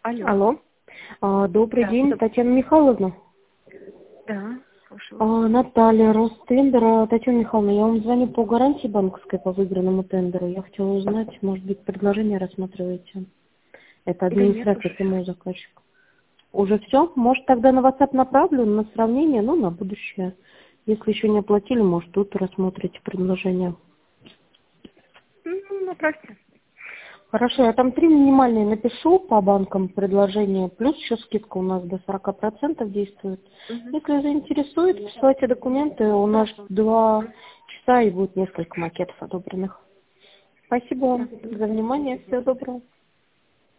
Алло. Алло. Добрый Да, день, Татьяна Михайловна. да, слушаю вас. Наталья, Ростендер. Татьяна Михайловна, я вам звоню по гарантии банковской по выигранному тендеру. Я хотела узнать, может быть, предложение рассматриваете. Это Да нет администрация уж. самого заказчика. Уже все? Может, тогда на WhatsApp направлю на сравнение, ну, на будущее. Если еще не оплатили, может, тут рассмотрите предложение. Ну, направьте. Хорошо, я там 3 минимальные напишу по банкам предложения, плюс еще скидка у нас до 40% действует. Мгм. Если заинтересует, присылайте документы, у нас 2 часа и будет несколько макетов одобренных. Спасибо Да. вам за внимание, всего доброго.